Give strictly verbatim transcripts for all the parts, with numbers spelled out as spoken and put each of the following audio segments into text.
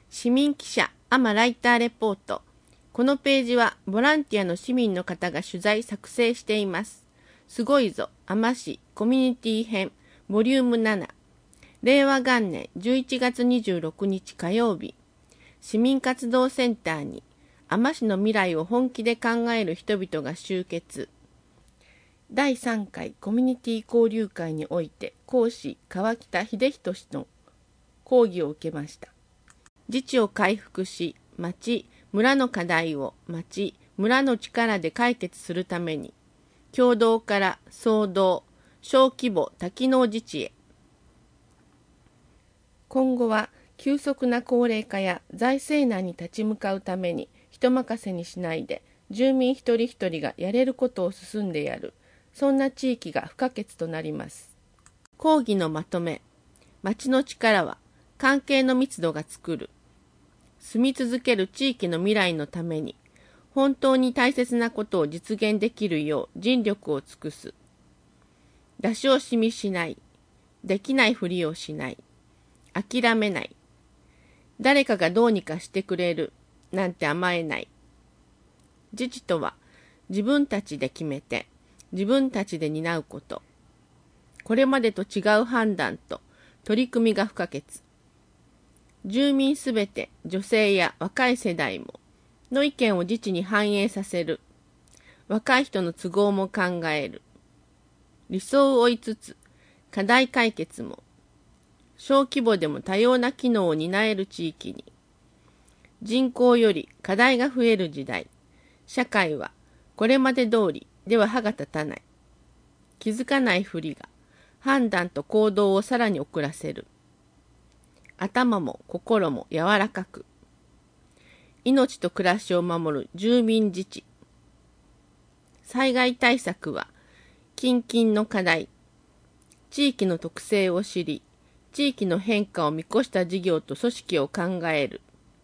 市民記者アマライターレポート。このページはボランティアの市民の方が取材作成しています。すごいぞあま市コミュニティ編ボリュームなな、れいわがんねんじゅういちがつにじゅうろくにち火曜日、市民活動センターにあま市の未来を本気で考える人々が集結。だいさんかいコミュニティ交流会において講師川北秀人氏の講義を受けました。自治を回復し、町、村の課題を町、村の力で解決するために、共同から総動、小規模多機能自治へ。今後は急速な高齢化や財政難に立ち向かうために人任せにしないで、住民一人一人がやれることを進んでやる、そんな地域が不可欠となります。講義のまとめ。町の力は関係の密度が作る。住み続ける地域の未来のために本当に大切なことを実現できるよう尽力を尽くす。出し惜しみしない。できないふりをしない。諦めない。誰かがどうにかしてくれるなんて甘えない。自治とは自分たちで決めて自分たちで担うこと。これまでと違う判断と取り組みが不可欠。住民すべて女性や若い世代もの意見を自治に反映させる。若い人の都合も考える。理想を追いつつ課題解決も。小規模でも多様な機能を担える地域に。人口より課題が増える時代。社会はこれまで通りでは歯が立たない。気づかないふりが判断と行動をさらに遅らせる。頭も心も柔らかく。命と暮らしを守る住民自治。災害対策は近々の課題。地域の特性を知り、地域の変化を見越した事業と組織を考える。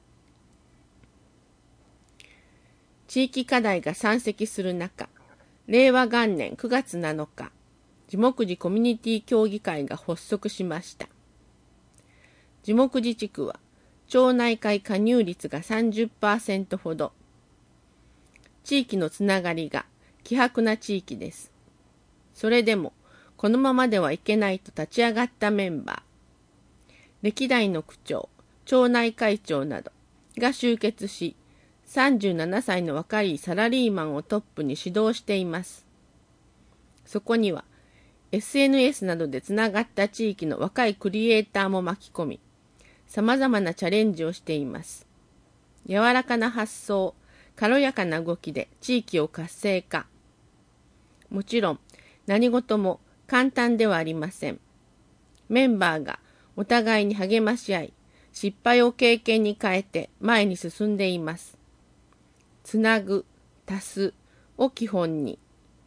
地域課題が山積する中、れいわがんねんくがつなのか、樹木寺コミュニティ協議会が発足しました。樹木寺地区は町内会加入率が さんじゅっパーセント ほど。地域のつながりが希薄な地域です。それでもこのままではいけないと立ち上がったメンバー、歴代の区長、町内会長などが集結し、さんじゅうななさいの若いサラリーマンをトップに指導しています。そこには エスエヌエス などでつながった地域の若いクリエイターも巻き込み、さまざまなチャレンジをしています。柔らかな発想、軽やかな動きで地域を活性化。もちろん何事も簡単ではありません。メンバーがお互いに励まし合い、失敗を経験に変えて前に進んでいます。つなぐ、足すを基本に。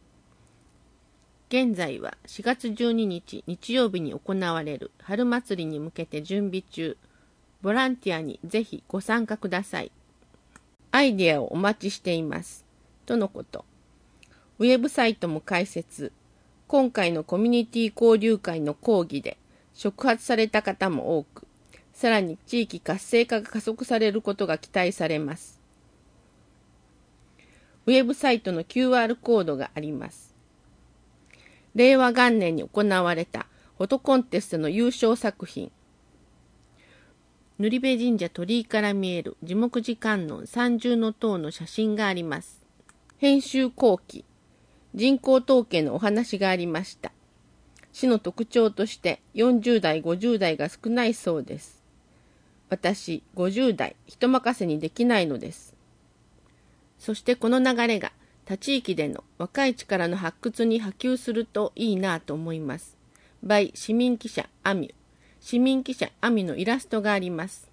現在はしがつじゅうににち日曜日に行われる春祭りに向けて準備中。ボランティアにぜひご参加ください。アイデアをお待ちしています。とのこと。ウェブサイトも開設。今回のコミュニティ交流会の講義で触発された方も多く、さらに地域活性化が加速されることが期待されます。ウェブサイトの キューアール コードがあります。れいわがんねんに行われたフォトコンテストの優勝作品。塗部神社鳥居から見える樹木寺観音三重塔の写真があります。編集後期、人口統計のお話がありました。市の特徴としてよんじゅうだい、ごじゅうだいが少ないそうです。私、ごじゅうだい、人任せにできないのです。そしてこの流れが他地域での若い力の発掘に波及するといいなと思います。by 市民記者アミュ。市民記者アミのイラストがあります。